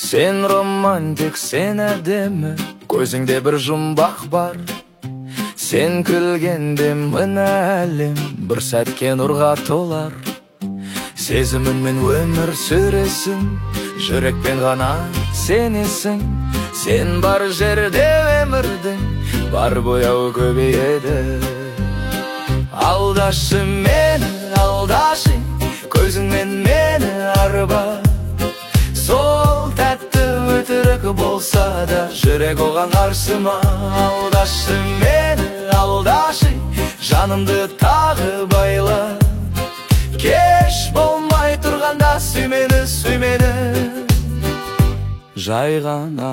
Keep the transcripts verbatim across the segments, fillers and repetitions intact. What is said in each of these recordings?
Сен романтик, сен әдемі, көзіңде бір жұмбақ бар. Сен күлгенде мына әлем бір сәтке нұрға толар. Сезіміңмен өмір сүресің, жүрекпен ғана сенесің. Сен бар жерде өмірдің бар бояуы көбейеді. Алдашы мені, алдашы, көзіңмен мені арба. Сол тәтті өтірік болса да жүрек оған қарсы ма? Алдашы мені, алдашы, жанымды тағы байла. Кеш болмай тұрғанда сүй мені, сүй мені жай ғана.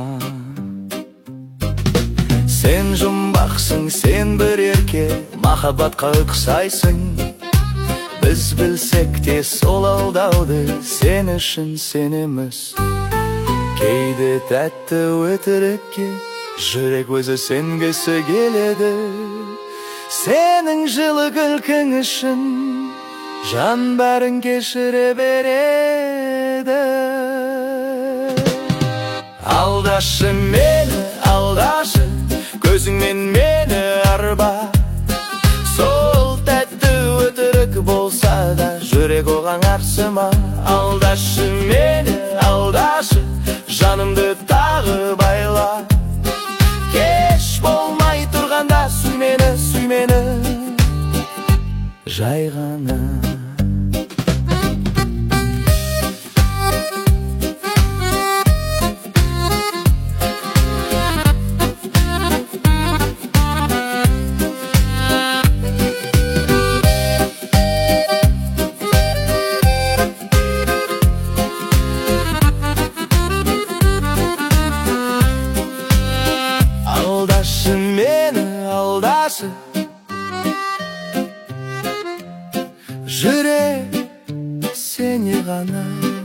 Сен жұмбақсың, сен бір ерке, махаббатқа ұқсайсың. Біз білсек те сол алдауды сен үшін сенеміз. Кейде тәтті өтірікке жүрек өзі сенгісі келеді. Сенің жылы күлкің үшін жан бәрін кешіре береді. Алдашы мені, алдашы, көзіңмен мені арба. Сол тәтті өтірік болса да жүрек оған қарсы ма? Алдашы мені, алдашы, жанымды тағы байла. Кеш болмай тұрғанда сүй мені, сүй мені жай ғана. Алдашы мені, алдашы, жүрек сені ғана.